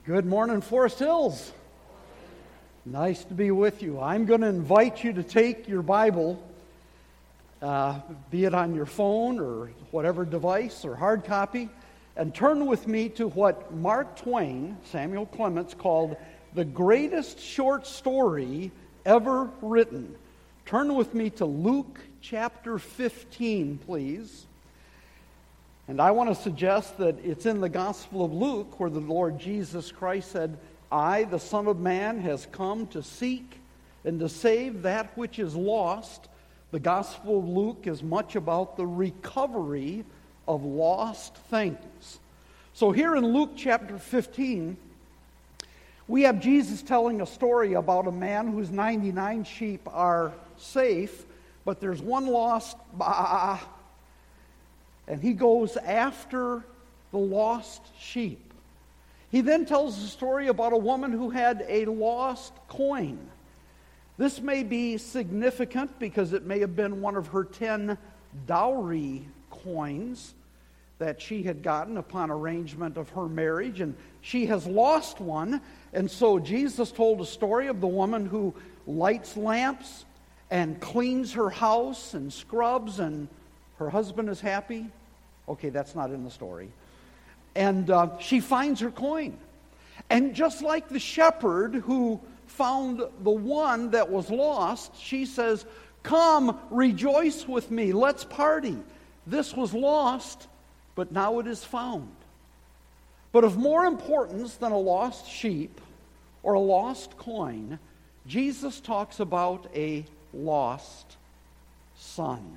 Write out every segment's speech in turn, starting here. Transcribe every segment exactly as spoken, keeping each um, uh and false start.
Good morning, Forest Hills. Nice to be with you. I'm going to invite you to take your Bible, uh, be it on your phone or whatever device or hard copy, and turn with me to what Mark Twain, Samuel Clemens, called the greatest short story ever written. Turn with me to Luke chapter fifteen, please. And I want to suggest that it's in the Gospel of Luke where the Lord Jesus Christ said, I, the Son of Man, has come to seek and to save that which is lost. The Gospel of Luke is much about the recovery of lost things. So here in Luke chapter fifteen, we have Jesus telling a story about a man whose ninety-nine sheep are safe, but there's one lost. Bah, and he goes after the lost sheep. He then tells a story about a woman who had a lost coin. This may be significant because it may have been one of her ten dowry coins that she had gotten upon arrangement of her marriage, and she has lost one. And so Jesus told a story of the woman who lights lamps and cleans her house and scrubs, and her husband is happy. Okay, that's not in the story. And uh, she finds her coin. And just like the shepherd who found the one that was lost, she says, come, rejoice with me, let's party. This was lost, but now it is found. But of more importance than a lost sheep or a lost coin, Jesus talks about a lost son.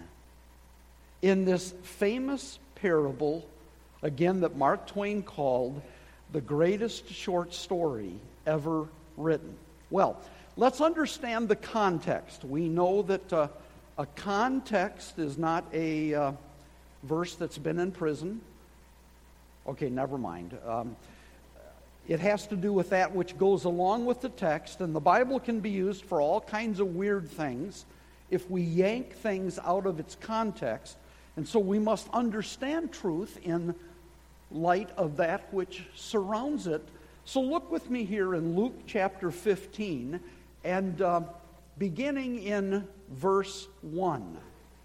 In this famous parable, again, that Mark Twain called the greatest short story ever written. Well, let's understand the context. We know that uh, a context is not a uh, verse that's been in prison. Okay, never mind. Um, it has to do with that which goes along with the text, and the Bible can be used for all kinds of weird things if we yank things out of its context. And so we must understand truth in light of that which surrounds it. So look with me here in Luke chapter fifteen, and uh, beginning in verse one.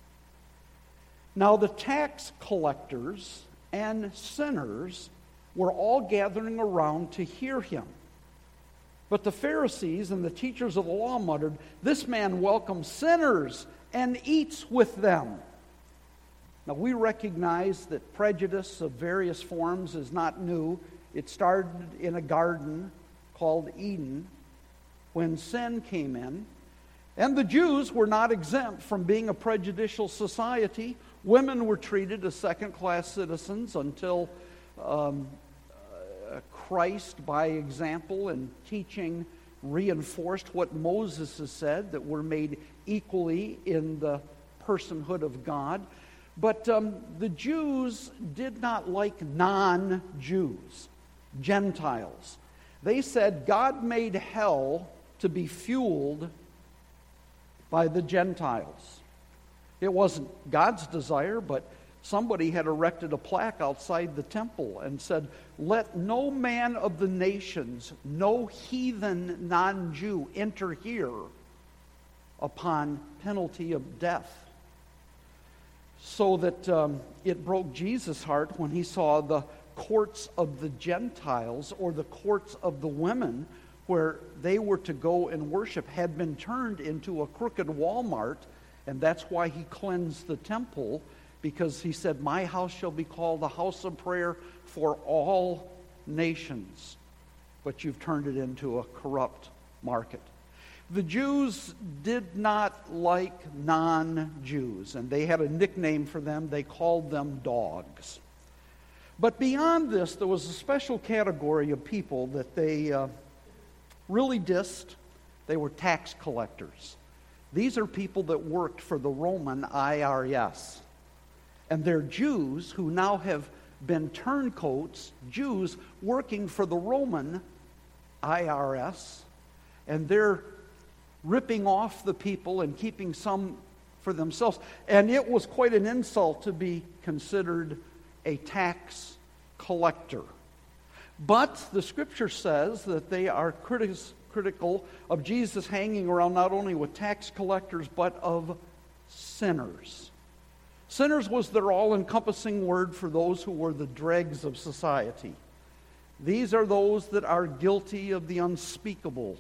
Now the tax collectors and sinners were all gathering around to hear him. But the Pharisees and the teachers of the law muttered, this man welcomes sinners and eats with them. Now, we recognize that prejudice of various forms is not new. It started in a garden called Eden when sin came in. And the Jews were not exempt from being a prejudicial society. Women were treated as second-class citizens until um, uh, Christ, by example and teaching, reinforced what Moses has said, that we're made equally in the personhood of God. But um, the Jews did not like non-Jews, Gentiles. They said God made hell to be fueled by the Gentiles. It wasn't God's desire, but somebody had erected a plaque outside the temple and said, let no man of the nations, no heathen non-Jew enter here upon penalty of death. So that um, it broke Jesus' heart when he saw the courts of the Gentiles, or the courts of the women, where they were to go and worship, had been turned into a crooked Walmart. And that's why he cleansed the temple, because he said, my house shall be called a house of prayer for all nations. But you've turned it into a corrupt market. The Jews did not like non-Jews, and they had a nickname for them. They called them dogs. But beyond this, there was a special category of people that they uh, really dissed. They were tax collectors. These are people that worked for the Roman I R S. And they're Jews who now have been turncoats, Jews working for the Roman I R S, and they're ripping off the people and keeping some for themselves. And it was quite an insult to be considered a tax collector. But the Scripture says that they are critis- critical of Jesus hanging around not only with tax collectors, but of sinners. Sinners was their all-encompassing word for those who were the dregs of society. These are those that are guilty of the unspeakable.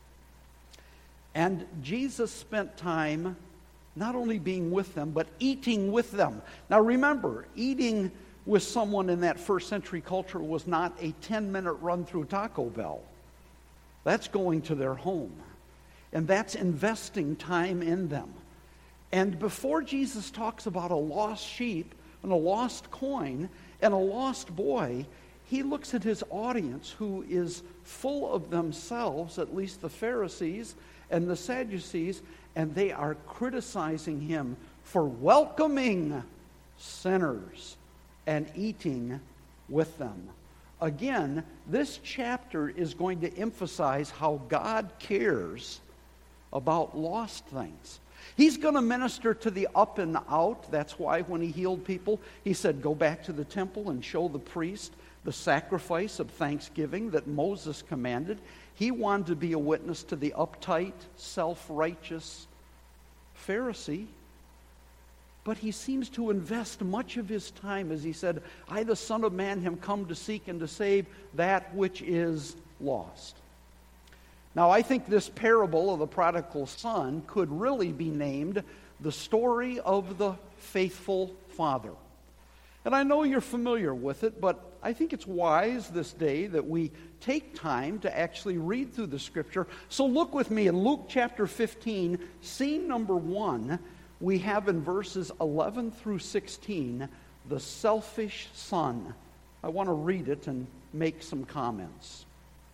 And Jesus spent time not only being with them, but eating with them. Now remember, eating with someone in that first century culture was not a ten-minute run through Taco Bell. That's going to their home. And that's investing time in them. And before Jesus talks about a lost sheep and a lost coin and a lost boy, he looks at his audience who is full of themselves, at least the Pharisees and the Sadducees, and they are criticizing him for welcoming sinners and eating with them. Again, this chapter is going to emphasize how God cares about lost things. He's going to minister to the up and out. That's why when he healed people, he said, go back to the temple and show the priest the sacrifice of thanksgiving that Moses commanded. He wanted to be a witness to the uptight, self-righteous Pharisee. But he seems to invest much of his time, as he said, I, the Son of Man, am come to seek and to save that which is lost. Now, I think this parable of the prodigal son could really be named the story of the faithful father. And I know you're familiar with it, but I think it's wise this day that we take time to actually read through the Scripture. So look with me in Luke chapter fifteen, scene number one. We have in verses eleven through sixteen, the selfish son. I want to read it and make some comments.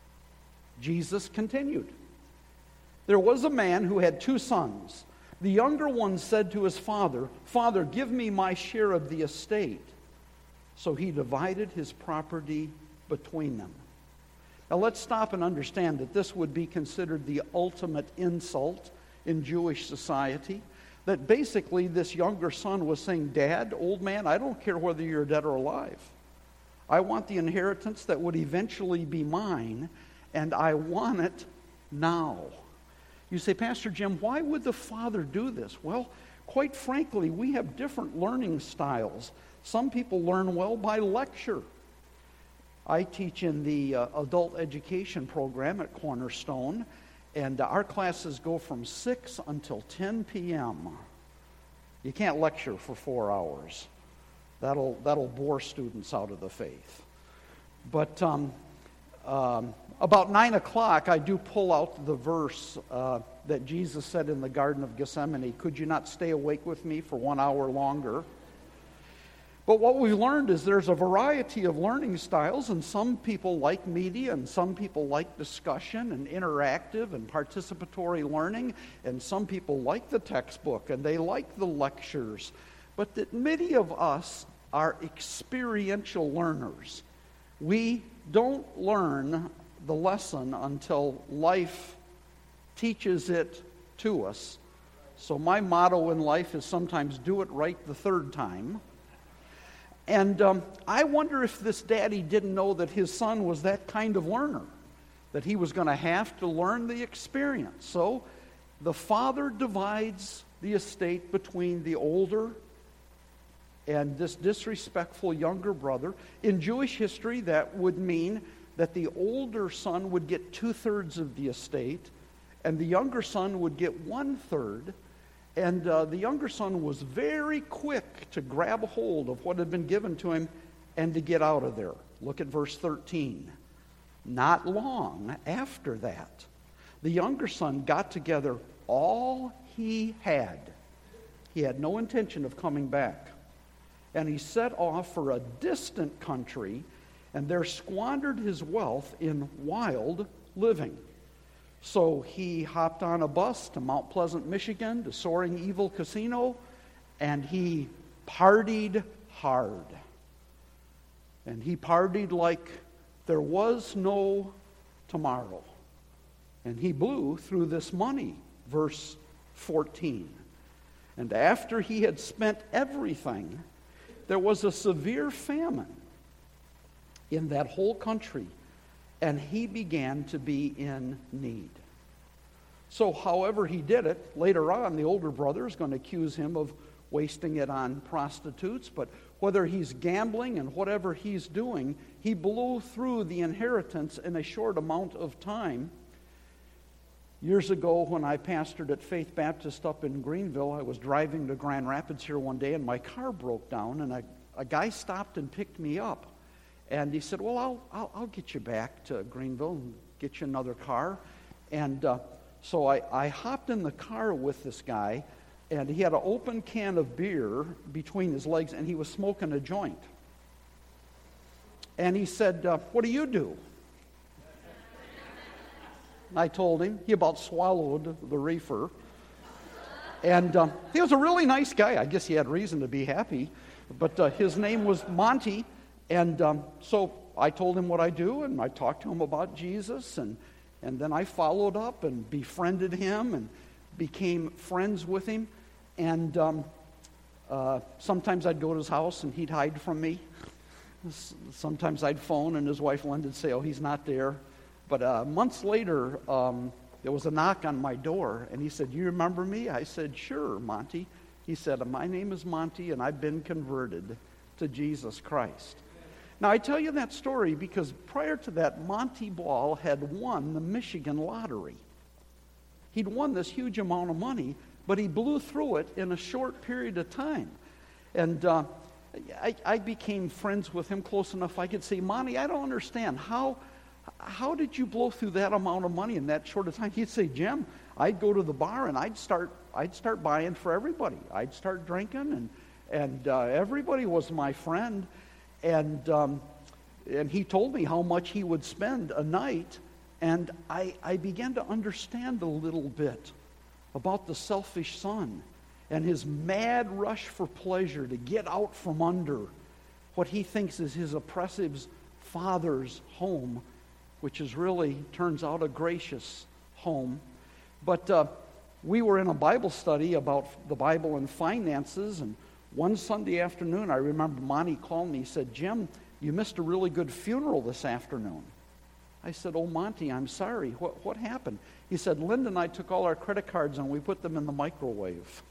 Jesus continued. There was a man who had two sons. The younger one said to his father, Father, give me my share of the estate. So he divided his property between them. Now let's stop and understand that this would be considered the ultimate insult in Jewish society. That basically this younger son was saying, Dad, old man, I don't care whether you're dead or alive. I want the inheritance that would eventually be mine, and I want it now. You say, Pastor Jim, why would the father do this? Well, quite frankly, we have different learning styles. Some people learn well by lecture. I teach in the uh, adult education program at Cornerstone, and uh, our classes go from six until ten p.m. You can't lecture for four hours. That'll, that'll bore students out of the faith. But um, um, about nine o'clock, I do pull out the verse uh, that Jesus said in the Garden of Gethsemane, could you not stay awake with me for one hour longer? But what we've learned is there's a variety of learning styles, and some people like media, and some people like discussion and interactive and participatory learning, and some people like the textbook, and they like the lectures. But that many of us are experiential learners. We don't learn the lesson until life teaches it to us. So my motto in life is sometimes do it right the third time. And um, I wonder if this daddy didn't know that his son was that kind of learner, that he was going to have to learn the experience. So the father divides the estate between the older and this disrespectful younger brother. In Jewish history, that would mean that the older son would get two-thirds of the estate, and the younger son would get one-third. And uh, the younger son was very quick to grab a hold of what had been given to him and to get out of there. Look at verse thirteen. Not long after that, the younger son got together all he had. He had no intention of coming back. And he set off for a distant country, and there squandered his wealth in wild living. So he hopped on a bus to Mount Pleasant, Michigan, to Soaring Eagle Casino, and he partied hard. And he partied like there was no tomorrow. And he blew through this money, verse fourteen. And after he had spent everything, there was a severe famine in that whole country and he began to be in need. So however he did it, later on the older brother is going to accuse him of wasting it on prostitutes, but whether he's gambling and whatever he's doing, he blew through the inheritance in a short amount of time. Years ago, when I pastored at Faith Baptist up in Greenville, I was driving to Grand Rapids here one day, and my car broke down, and a, a guy stopped and picked me up. And he said, well, I'll, I'll, I'll get you back to Greenville and get you another car. And uh, so I, I hopped in the car with this guy, and he had an open can of beer between his legs, and he was smoking a joint. And he said, uh, what do you do? I told him. He about swallowed the reefer. And um, he was a really nice guy. I guess he had reason to be happy. But uh, his name was Monty. And um, so I told him what I do, and I talked to him about Jesus. And, and then I followed up and befriended him and became friends with him. And um, uh, sometimes I'd go to his house and he'd hide from me. Sometimes I'd phone and his wife Linda would say, oh, he's not there. But uh, months later, um, there was a knock on my door, and he said, you remember me? I said, sure, Monty. He said, my name is Monty, and I've been converted to Jesus Christ. Now, I tell you that story because prior to that, Monty Ball had won the Michigan lottery. He'd won this huge amount of money, but he blew through it in a short period of time. And uh, I, I became friends with him close enough I could say, Monty, I don't understand. How... How did you blow through that amount of money in that short of time? He'd say, Jim, I'd go to the bar and I'd start I'd start buying for everybody. I'd start drinking, and and uh, everybody was my friend. And um, and he told me how much he would spend a night, and I, I began to understand a little bit about the selfish son and his mad rush for pleasure to get out from under what he thinks is his oppressive father's home, which is really, turns out, a gracious home. But uh, we were in a Bible study about the Bible and finances, and one Sunday afternoon, I remember Monty called me. He said, Jim, you missed a really good funeral this afternoon. I said, oh, Monty, I'm sorry. What, what happened? He said, Linda and I took all our credit cards and we put them in the microwave.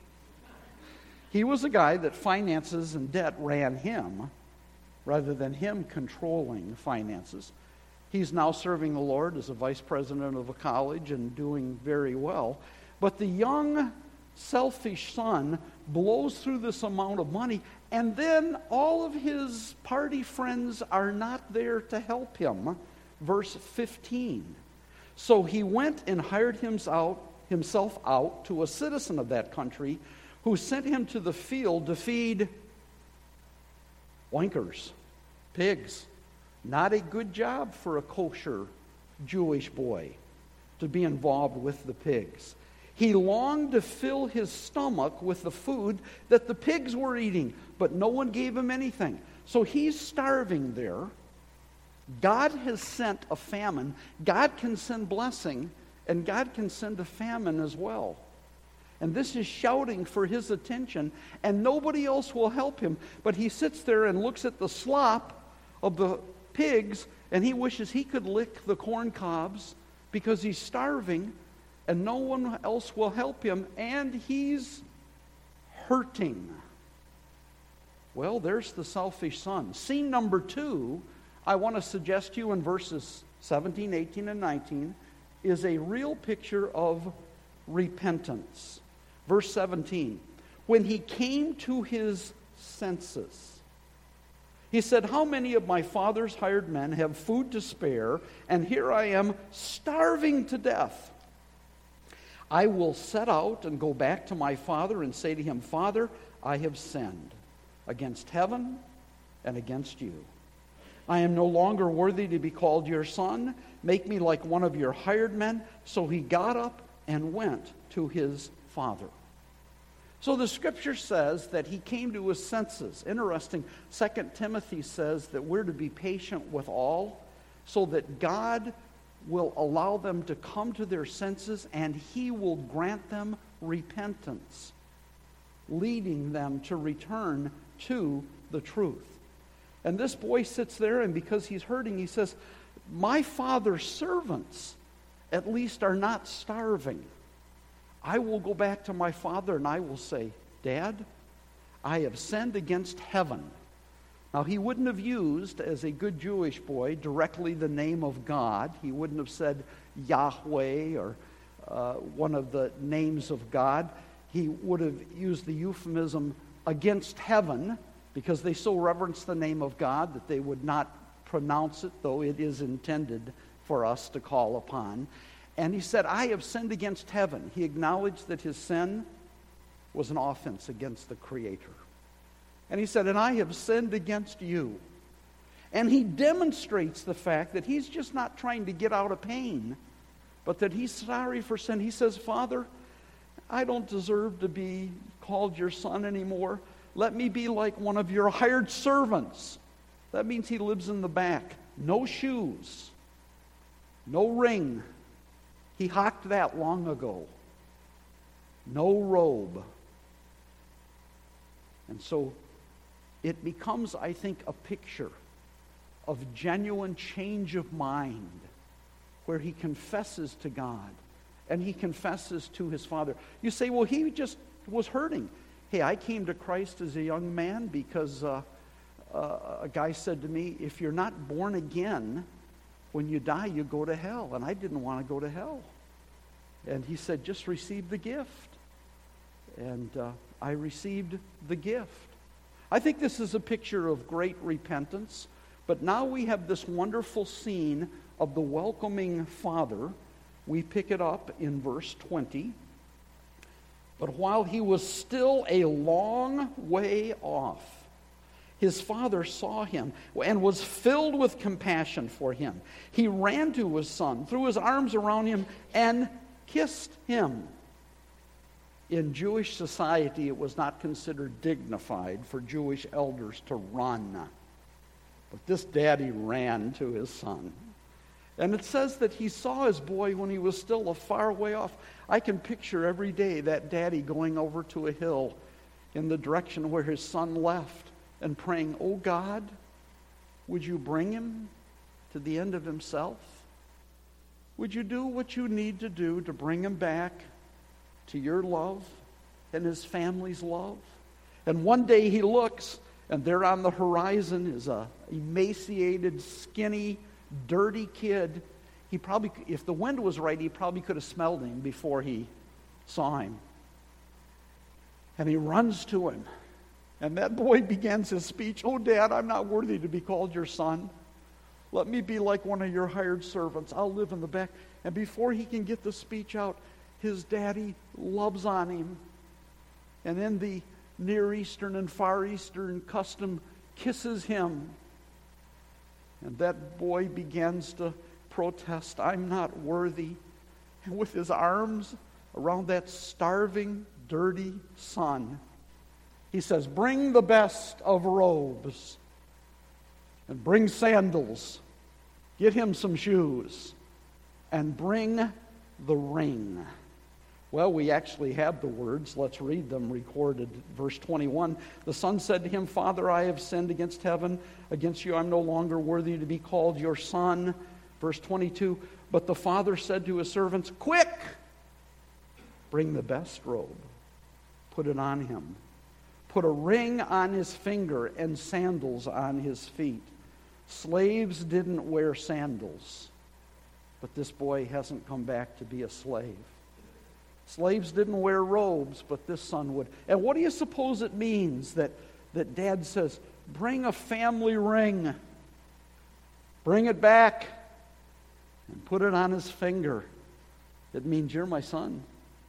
He was a guy that finances and debt ran him rather than him controlling finances. He's now serving the Lord as a vice president of a college and doing very well. But the young, selfish son blows through this amount of money, and then all of his party friends are not there to help him. Verse fifteen. So he went and hired himself out to a citizen of that country who sent him to the field to feed oinkers, pigs. Not a good job for a kosher Jewish boy to be involved with the pigs. He longed to fill his stomach with the food that the pigs were eating, but no one gave him anything. So he's starving there. God has sent a famine. God can send blessing, and God can send a famine as well. And this is shouting for his attention, and nobody else will help him. But he sits there and looks at the slop of the pigs, and he wishes he could lick the corn cobs because he's starving, and no one else will help him, and he's hurting. Well, there's the selfish son. Scene number two, I want to suggest to you in verses seventeen, eighteen, and nineteen, is a real picture of repentance. Verse seventeen, when he came to his senses, he said, how many of my father's hired men have food to spare, and here I am starving to death? I will set out and go back to my father and say to him, Father, I have sinned against heaven and against you. I am no longer worthy to be called your son. Make me like one of your hired men. So he got up and went to his father. So the scripture says that he came to his senses. Interesting, Second Timothy says that we're to be patient with all so that God will allow them to come to their senses and he will grant them repentance, leading them to return to the truth. And this boy sits there, and because he's hurting, he says, my father's servants at least are not starving. I will go back to my father and I will say, Dad, I have sinned against heaven. Now, he wouldn't have used, as a good Jewish boy, directly the name of God. He wouldn't have said Yahweh or uh, one of the names of God. He would have used the euphemism against heaven, because they so reverence the name of God that they would not pronounce it, though it is intended for us to call upon. And he said, I have sinned against heaven. He acknowledged that his sin was an offense against the Creator. And he said, and I have sinned against you. And he demonstrates the fact that he's just not trying to get out of pain, but that he's sorry for sin. He says, Father, I don't deserve to be called your son anymore. Let me be like one of your hired servants. That means he lives in the back. No shoes. No ring. He hocked that long ago. No robe. And so it becomes, I think, a picture of genuine change of mind, where he confesses to God and he confesses to his Father. You say, well, he just was hurting. Hey, I came to Christ as a young man because uh, uh, a guy said to me, if you're not born again, when you die, you go to hell. And I didn't want to go to hell. And he said, just receive the gift. And uh, I received the gift. I think this is a picture of great repentance. But now we have this wonderful scene of the welcoming Father. We pick it up in verse twenty. But while he was still a long way off, his father saw him and was filled with compassion for him. He ran to his son, threw his arms around him, and kissed him. In Jewish society, it was not considered dignified for Jewish elders to run. But this daddy ran to his son. And it says that he saw his boy when he was still a far way off. I can picture every day that daddy going over to a hill in the direction where his son left and praying, oh God, would you bring him to the end of himself? Would you do what you need to do to bring him back to your love and his family's love? And one day he looks, and there on the horizon is a emaciated, skinny, dirty kid. He probably, if the wind was right, he probably could have smelled him before he saw him. And he runs to him. And that boy begins his speech. Oh, Dad, I'm not worthy to be called your son. Let me be like one of your hired servants. I'll live in the back. And before he can get the speech out, his daddy loves on him. And in the Near Eastern and Far Eastern custom, kisses him. And that boy begins to protest, I'm not worthy. And with his arms around that starving, dirty son, he says, bring the best of robes and bring sandals. Get him some shoes and bring the ring. Well, we actually have the words. Let's read them recorded. Verse twenty-one, the son said to him, Father, I have sinned against heaven. Against you I'm no longer worthy to be called your son. Verse twenty-two, but the father said to his servants, quick, bring the best robe. Put it on him. Put a ring on his finger and sandals on his feet. Slaves didn't wear sandals, but this boy hasn't come back to be a slave. Slaves didn't wear robes, but this son would. And what do you suppose it means that, that Dad says, bring a family ring, bring it back, and put it on his finger? It means you're my son.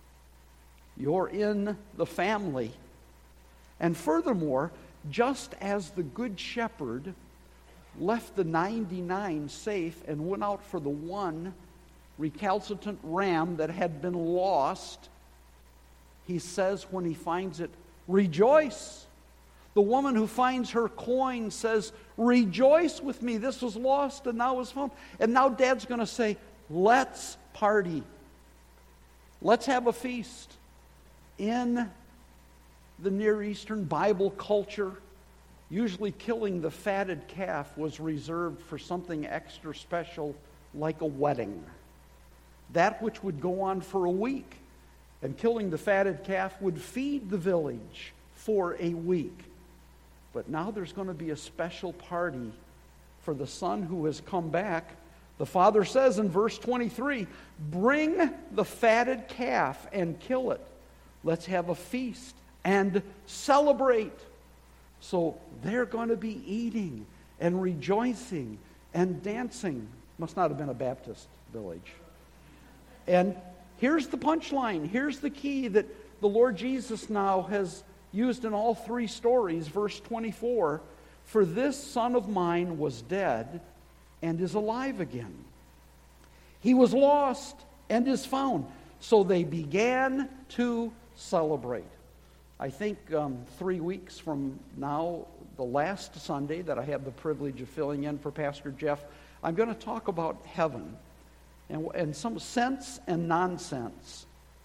You're in the family. And furthermore, just as the good shepherd left the ninety-nine safe and went out for the one recalcitrant ram that had been lost, he says when he finds it, rejoice. The woman who finds her coin says, rejoice with me. This was lost and now is found. And now Dad's going to say, let's party. Let's have a feast. In the Near Eastern Bible culture, Usually killing the fatted calf was reserved for something extra special like a wedding. That which would go on for a week. And killing the fatted calf would feed the village for a week. But now there's going to be a special party for the son who has come back. The father says in verse twenty-three, "Bring the fatted calf and kill it. Let's have a feast and celebrate." So they're going to be eating and rejoicing and dancing. Must not have been a Baptist village. And here's the punchline. Here's the key that the Lord Jesus now has used in all three stories. Verse twenty-four, "For this son of mine was dead and is alive again. He was lost and is found." So they began to celebrate. I think um, three weeks from now, the last Sunday that I have the privilege of filling in for Pastor Jeff, I'm going to talk about heaven and, and some sense and nonsense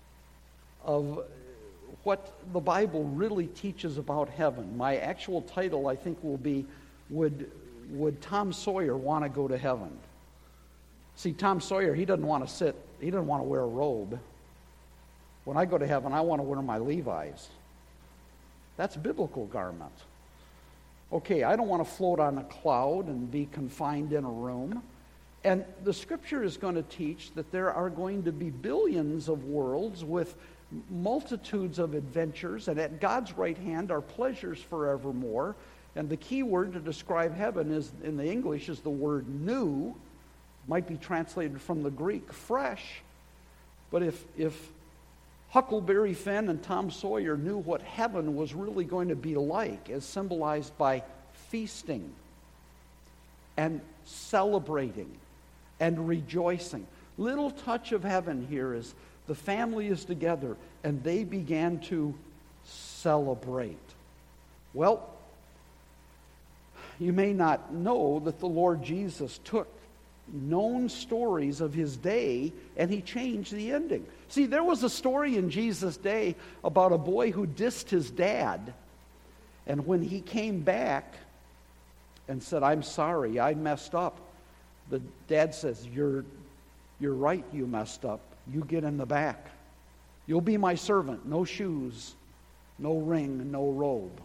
of what the Bible really teaches about heaven. My actual title, I think, will be, Would, would Tom Sawyer want to go to heaven? See, Tom Sawyer, he doesn't want to sit, he doesn't want to wear a robe. When I go to heaven, I want to wear my Levi's. That's biblical garment. Okay, I don't want to float on a cloud and be confined in a room. And the Scripture is going to teach that there are going to be billions of worlds with multitudes of adventures, and at God's right hand are pleasures forevermore. And the key word to describe heaven is, in the English, is the word new. Might be translated from the Greek, fresh. But if if Huckleberry Finn and Tom Sawyer knew what heaven was really going to be like, as symbolized by feasting and celebrating and rejoicing. Little touch of heaven here is the family is together and they began to celebrate. Well, you may not know that the Lord Jesus took known stories of his day and he changed the ending. See, there was a story in Jesus' day about a boy who dissed his dad, and when he came back and said, "I'm sorry, I messed up," the dad says, you're you're right, you messed up. You get in the back. You'll be my servant. No shoes, no ring, no robe.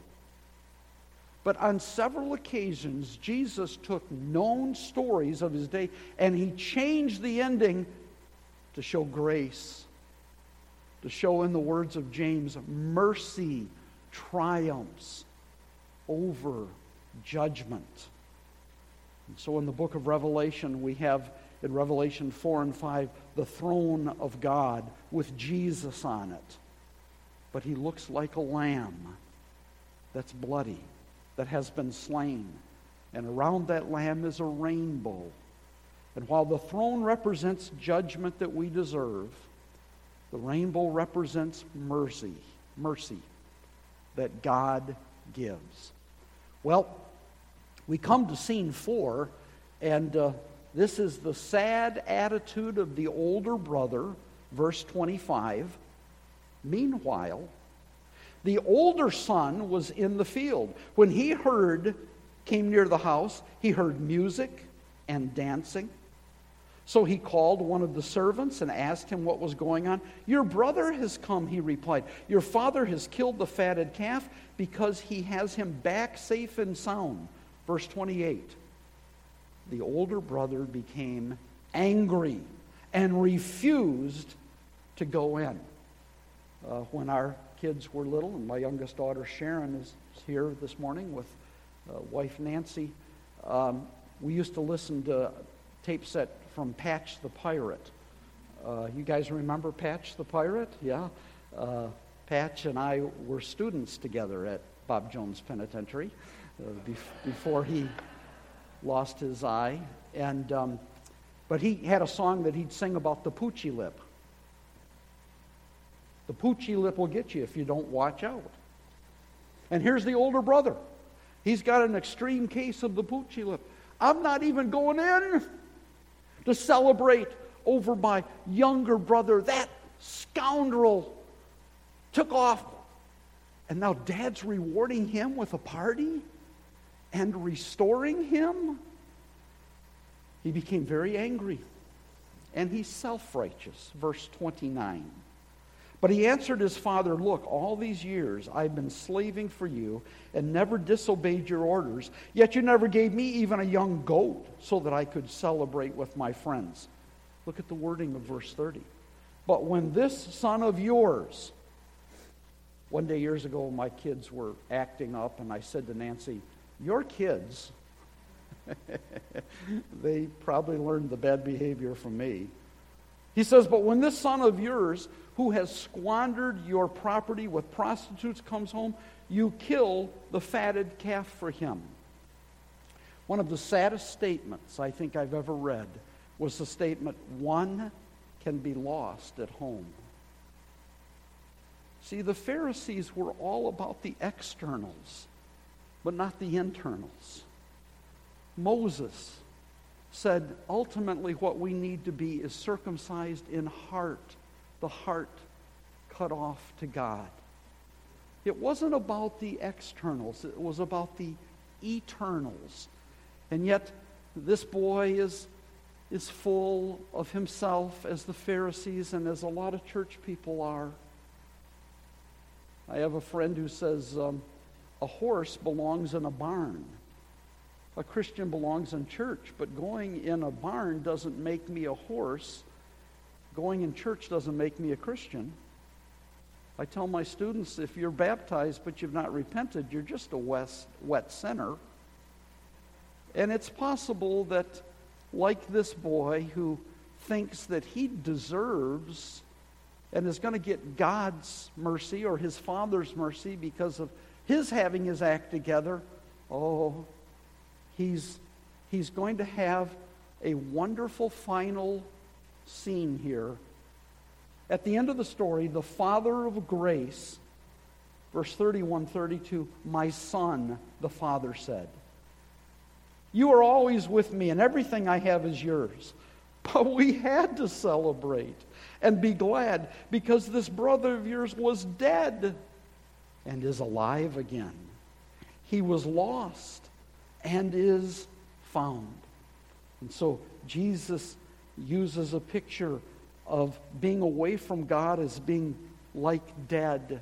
But on several occasions, Jesus took known stories of his day and he changed the ending to show grace, to show, in the words of James, mercy triumphs over judgment. And so in the book of Revelation, we have in Revelation four and five, the throne of God with Jesus on it. But he looks like a lamb that's bloody, that has been slain. And around that lamb is a rainbow. And while the throne represents judgment that we deserve, the rainbow represents mercy, mercy that God gives. Well, we come to scene four, and uh, this is the sad attitude of the older brother, verse twenty-five. Meanwhile, the older son was in the field. When he heard, came near the house, he heard music and dancing. So he called one of the servants and asked him what was going on. "Your brother has come," he replied. "Your father has killed the fatted calf because he has him back safe and sound." Verse twenty-eight. The older brother became angry and refused to go in. Uh, when our kids were little, and my youngest daughter Sharon is here this morning with uh, wife Nancy, um, we used to listen to tape set from Patch the Pirate. Uh, you guys remember Patch the Pirate? Yeah. Uh, Patch and I were students together at Bob Jones Penitentiary uh, be- before he lost his eye. And um, but he had a song that he'd sing about the poochy lip. The poochy lip will get you if you don't watch out. And here's the older brother. He's got an extreme case of the poochy lip. I'm not even going in to celebrate over my younger brother. That scoundrel took off. And now Dad's rewarding him with a party? and restoring him, he became very angry, and he's self-righteous. Verse twenty-nine. But he answered his father, look, all these years I've been slaving for you and never disobeyed your orders, yet you never gave me even a young goat so that I could celebrate with my friends. Look at the wording of verse thirty. But when this son of yours, one day years ago my kids were acting up, and I said to Nancy, your kids, they probably learned the bad behavior from me. He says, but when this son of yours, who has squandered your property with prostitutes, comes home, you kill the fatted calf for him. One of the saddest statements I think I've ever read was the statement, one can be lost at home. See, the Pharisees were all about the externals, but not the internals. Moses said, ultimately what we need to be is circumcised in heart, the heart cut off to God. It wasn't about the externals, it was about the eternals. And yet, this boy is, is full of himself, as the Pharisees and as a lot of church people are. I have a friend who says, um, a horse belongs in a barn. A Christian belongs in church, but going in a barn doesn't make me a horse. Going in church doesn't make me a Christian. I tell my students, if you're baptized but you've not repented, you're just a wet, wet sinner. And it's possible that, like this boy who thinks that he deserves and is going to get God's mercy or his father's mercy because of his having his act together, oh, he's, he's going to have a wonderful final scene here. At the end of the story, the Father of grace, verse thirty-one, thirty-two, my son, the Father said, you are always with me, and everything I have is yours. But we had to celebrate and be glad because this brother of yours was dead and is alive again. He was lost and is found. And so Jesus uses a picture of being away from God as being like dead.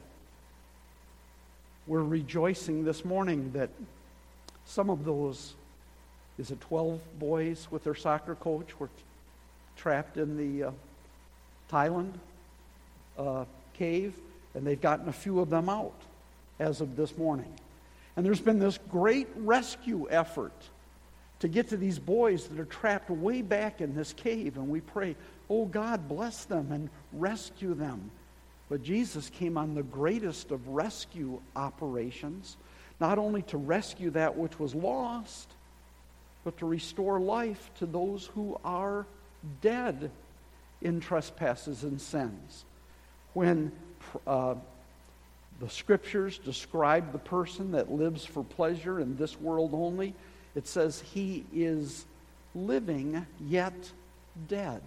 We're rejoicing this morning that some of those, is it twelve boys with their soccer coach were trapped in the uh, Thailand uh, cave, and they've gotten a few of them out as of this morning. And there's been this great rescue effort to get to these boys that are trapped way back in this cave, and we pray, oh God, bless them and rescue them. But Jesus came on the greatest of rescue operations, not only to rescue that which was lost, but to restore life to those who are dead in trespasses and sins. When uh, the Scriptures describe the person that lives for pleasure in this world only, it says he is living yet dead.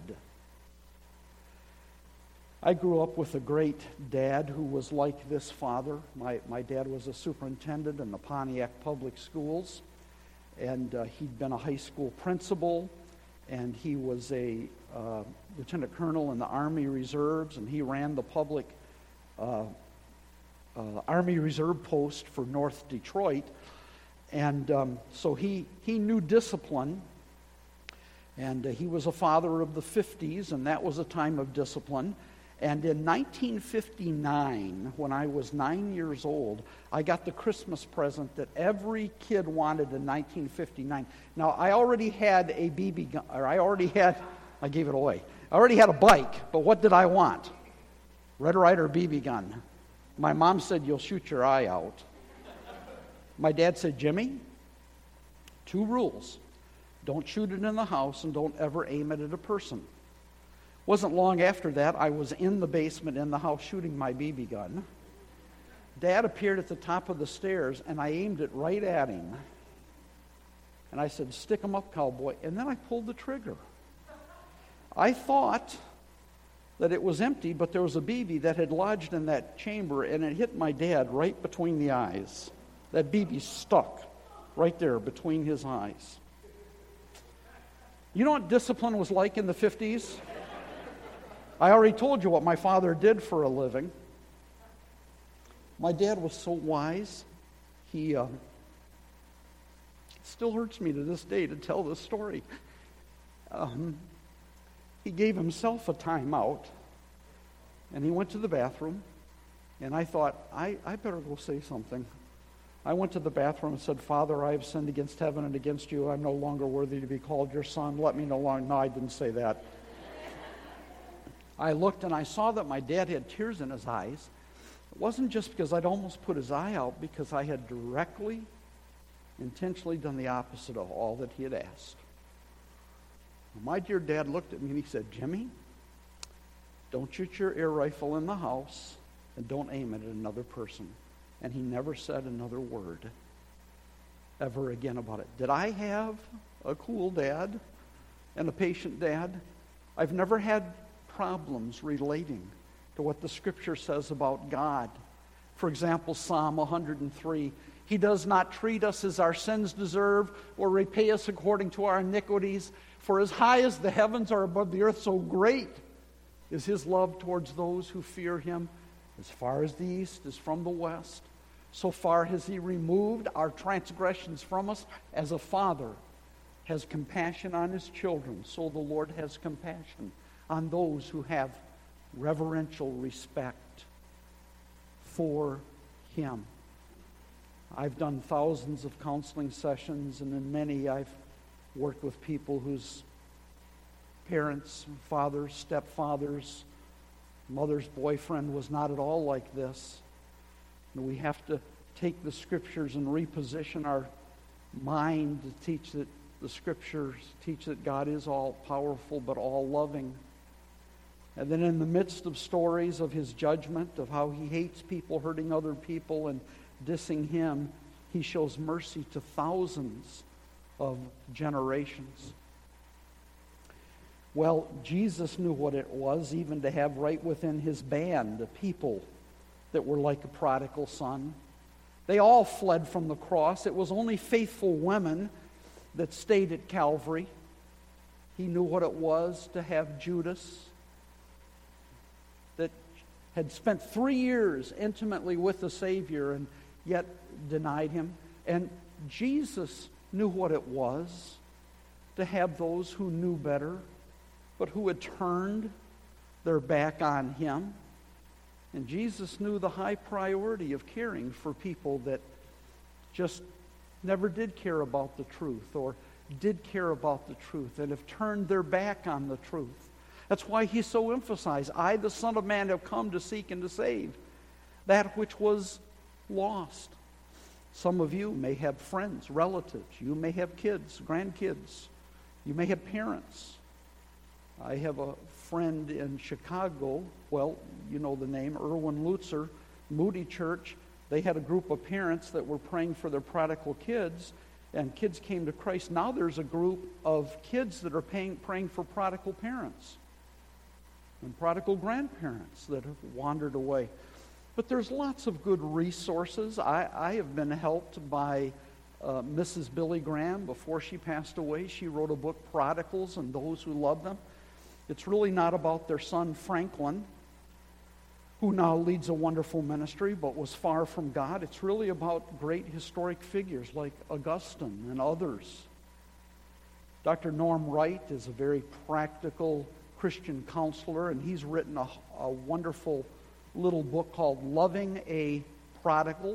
I grew up with a great dad who was like this father. My, my dad was a superintendent in the Pontiac Public Schools, and uh, he'd been a high school principal, and he was a uh, lieutenant colonel in the Army Reserves, and he ran the public uh, uh, Army Reserve post for North Detroit. And um, so he, he knew discipline, and uh, he was a father of the fifties, and that was a time of discipline. And in nineteen fifty-nine, when I was nine years old, I got the Christmas present that every kid wanted in nineteen fifty-nine. Now, I already had a B B gun, or I already had, I gave it away. I already had a bike, but what did I want? Red Ryder B B gun. My mom said, you'll shoot your eye out. My dad said, Jimmy, two rules. Don't shoot it in the house and don't ever aim it at a person. Wasn't long after that, I was in the basement in the house shooting my B B gun. Dad appeared at the top of the stairs, and I aimed it right at him. And I said, stick 'em up, cowboy. And then I pulled the trigger. I thought that it was empty, but there was a B B that had lodged in that chamber, and it hit my dad right between the eyes. That B B stuck. right there between his eyes. You know what discipline was like in the fifties? I already told you what my father did for a living. My dad was so wise, he uh, it still hurts me to this day to tell this story. Um, he gave himself a timeout, and he went to the bathroom, and I thought, I, I better go say something. I went to the bathroom and said, Father, I have sinned against heaven and against you. I'm no longer worthy to be called your son. Let me no longer. No, I didn't say that. I looked and I saw that my dad had tears in his eyes. It wasn't just because I'd almost put his eye out, because I had directly, intentionally done the opposite of all that he had asked. My dear dad looked at me and he said, Jimmy, don't shoot your air rifle in the house and don't aim it at another person. And he never said another word ever again about it. Did I have a cool dad and a patient dad? I've never had problems relating to what the Scripture says about God. For example, Psalm one hundred three, He does not treat us as our sins deserve or repay us according to our iniquities. For as high as the heavens are above the earth, so great is His love towards those who fear Him. As far as the east is from the west, so far has He removed our transgressions from us. As a father has compassion on his children, so the Lord has compassion on those who have reverential respect for Him. I've done thousands of counseling sessions, and in many I've worked with people whose parents, fathers, stepfathers, mother's boyfriend was not at all like this. And we have to take the Scriptures and reposition our mind to teach that the Scriptures teach that God is all powerful but all loving. And then in the midst of stories of His judgment, of how He hates people hurting other people and dissing Him, He shows mercy to thousands of generations. Well, Jesus knew what it was even to have right within His band a people that were like a prodigal son. They all fled from the cross. It was only faithful women that stayed at Calvary. He knew what it was to have Judas, that had spent three years intimately with the Savior and yet denied Him. And Jesus knew what it was to have those who knew better, but who had turned their back on Him. And Jesus knew the high priority of caring for people that just never did care about the truth, or did care about the truth and have turned their back on the truth. That's why He so emphasized, I, the Son of Man, have come to seek and to save that which was lost. Some of you may have friends, relatives. You may have kids, grandkids. You may have parents. I have a friend in Chicago, well, you know the name, Erwin Lutzer, Moody Church. They had a group of parents that were praying for their prodigal kids, and kids came to Christ. Now there's a group of kids that are paying, praying for prodigal parents and prodigal grandparents that have wandered away. But there's lots of good resources. I, I have been helped by uh, Missus Billy Graham. Before she passed away, she wrote a book, Prodigals and Those Who Love Them. It's really not about their son Franklin, who now leads a wonderful ministry but was far from God. It's really about great historic figures like Augustine and others. Doctor Norm Wright is a very practical Christian counselor, and he's written a, a wonderful little book called Loving a Prodigal.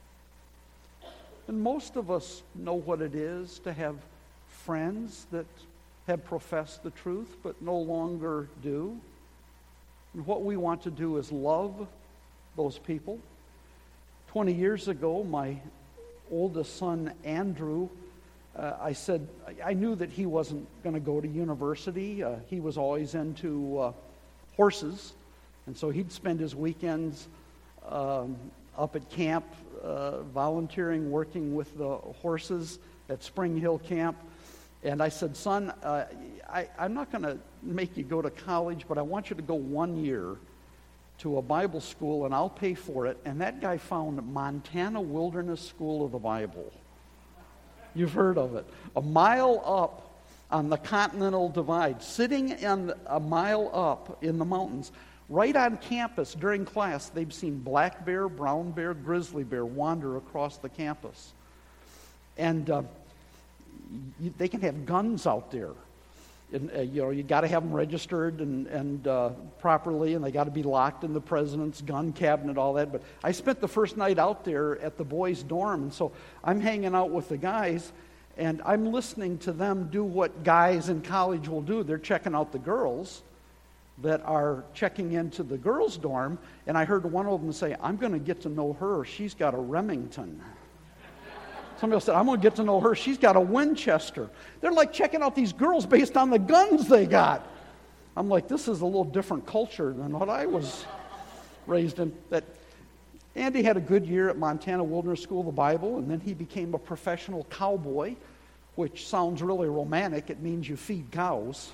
And most of us know what it is to have friends that have professed the truth but no longer do. And what we want to do is love those people. Twenty years ago, my oldest son, Andrew, uh, I said, I knew that he wasn't going to go to university. Uh, he was always into uh, horses. And so he'd spend his weekends um, up at camp, uh, volunteering, working with the horses at Spring Hill Camp. And I said, son, uh, I, I'm not going to make you go to college, but I want you to go one year to a Bible school, and I'll pay for it. And that guy found Montana Wilderness School of the Bible. You've heard of it. A mile up on the Continental Divide, sitting in a mile up in the mountains, right on campus during class, they've seen black bear, brown bear, grizzly bear wander across the campus. And uh, you, they can have guns out there. And, uh, you know, you got to have them registered and, and uh, properly, and they got to be locked in the president's gun cabinet, all that. But I spent the first night out there at the boys' dorm, and so I'm hanging out with the guys, and I'm listening to them do what guys in college will do. They're checking out the girls that are checking into the girls' dorm, and I heard one of them say, "I'm going to get to know her. She's got a Remington." Somebody else said, "I'm going to get to know her. She's got a Winchester." They're like checking out these girls based on the guns they got. I'm like, this is a little different culture than what I was raised in. That Andy had a good year at Montana Wilderness School of the Bible, and then he became a professional cowboy, which sounds really romantic. It means you feed cows.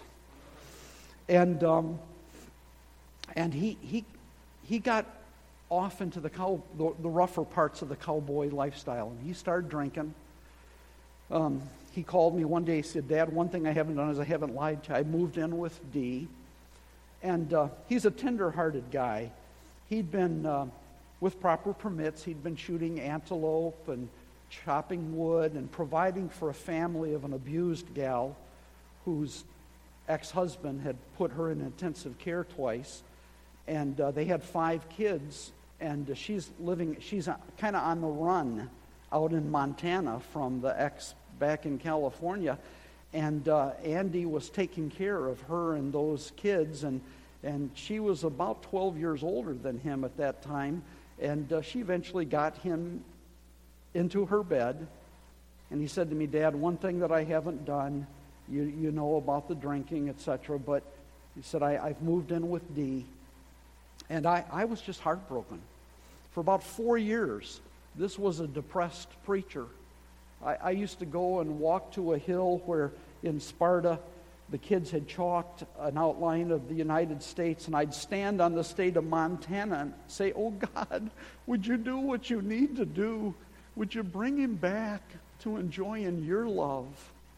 And um, and he he he got off into the cow the, the rougher parts of the cowboy lifestyle, and he started drinking. Um, he called me one day. He said, "Dad, one thing I haven't done is I haven't lied to you. I moved in with Dee." And uh, he's a tender-hearted guy. He'd been, uh, with proper permits, he'd been shooting antelope and chopping wood and providing for a family of an abused gal whose ex-husband had put her in intensive care twice. And uh, they had five kids, and uh, she's living, she's uh, kind of on the run out in Montana from the ex back in California. And uh, Andy was taking care of her and those kids, and and she was about twelve years older than him at that time. And uh, she eventually got him into her bed. And he said to me, "Dad, one thing that I haven't done, you you know about the drinking, et cetera, but he said, I, I've moved in with Dee." And I, I was just heartbroken. For about four years, this was a depressed preacher. I, I used to go and walk to a hill where in Sparta the kids had chalked an outline of the United States, and I'd stand on the state of Montana and say, "Oh God, would you do what you need to do? Would you bring him back to enjoying your love?"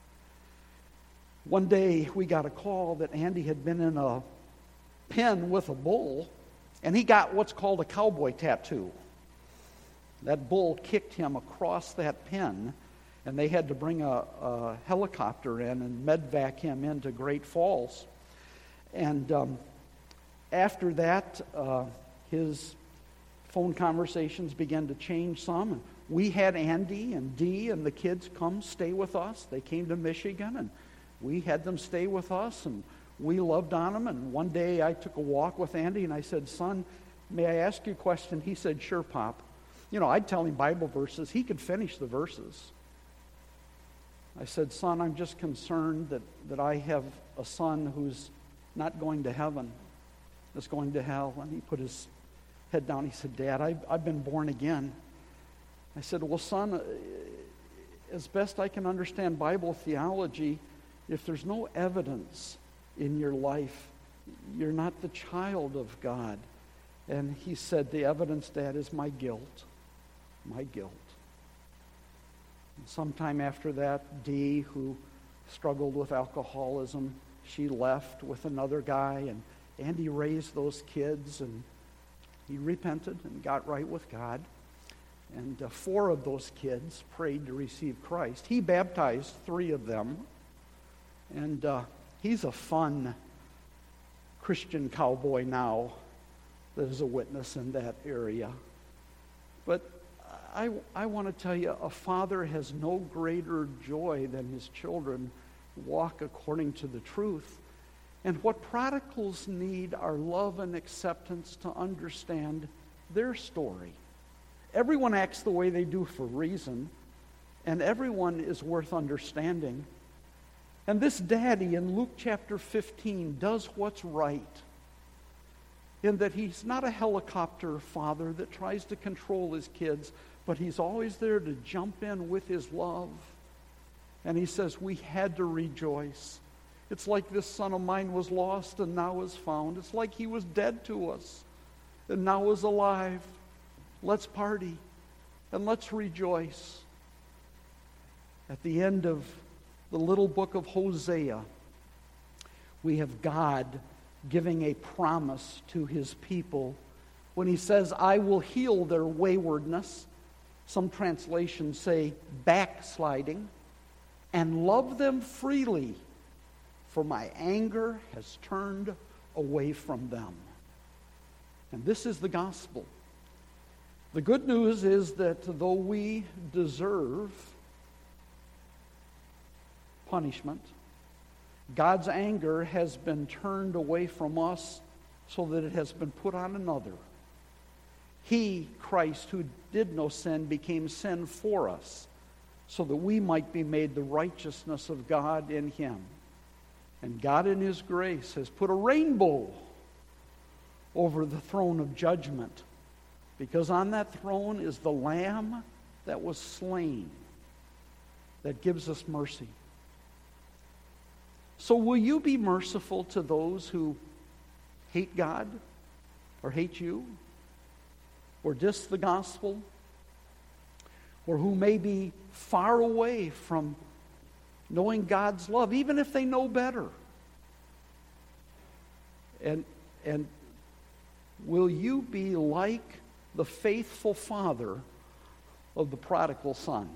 One day we got a call that Andy had been in a pen with a bull, and he got what's called a cowboy tattoo. That bull kicked him across that pen, and they had to bring a, a helicopter in and medvac him into Great Falls. And um, after that, uh, his phone conversations began to change some. And we had Andy and Dee and the kids come stay with us. They came to Michigan, and we had them stay with us, and we loved on them. And one day I took a walk with Andy, and I said, "Son, may I ask you a question?" He said, "Sure, Pop." You know, I'd tell him Bible verses. He could finish the verses. I said, "Son, I'm just concerned that, that I have a son who's not going to heaven, that's going to hell." And he put his head down. He said, "Dad, I've, I've been born again." I said, "Well, son, as best I can understand Bible theology, if there's no evidence in your life, you're not the child of God." And he said, "The evidence, Dad, is my guilt. My guilt." And sometime after that, Dee, who struggled with alcoholism, she left with another guy, and Andy raised those kids, and he repented and got right with God. And uh, four of those kids prayed to receive Christ. He baptized three of them, and uh, he's a fun Christian cowboy now that is a witness in that area. But I, I want to tell you, a father has no greater joy than his children walk according to the truth. And what prodigals need are love and acceptance to understand their story. Everyone acts the way they do for reason, and everyone is worth understanding. And this daddy in Luke chapter fifteen does what's right, in that he's not a helicopter father that tries to control his kids, but he's always there to jump in with his love. And he says, we had to rejoice. It's like this son of mine was lost and now is found. It's like he was dead to us and now is alive. Let's party and let's rejoice. At the end of the little book of Hosea, we have God giving a promise to his people when he says, I will heal their waywardness. Some translations say backsliding, and love them freely, for my anger has turned away from them. And this is the gospel. The good news is that though we deserve punishment, God's anger has been turned away from us so that it has been put on another. He, Christ, who did no sin, became sin for us so that we might be made the righteousness of God in him. And God in his grace has put a rainbow over the throne of judgment, because on that throne is the Lamb that was slain that gives us mercy. So will you be merciful to those who hate God or hate you or diss the gospel, or who may be far away from knowing God's love, even if they know better? And, and will you be like the faithful father of the prodigal son?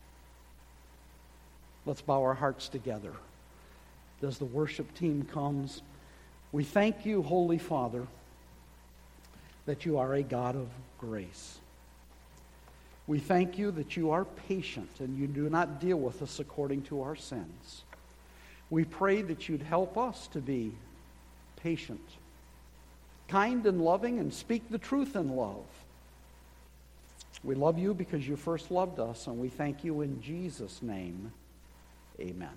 Let's bow our hearts together as the worship team comes. We thank you, Holy Father, that you are a God of grace. We thank you that you are patient and you do not deal with us according to our sins. We pray that you'd help us to be patient, kind and loving, and speak the truth in love. We love you because you first loved us, and we thank you in Jesus' name. Amen.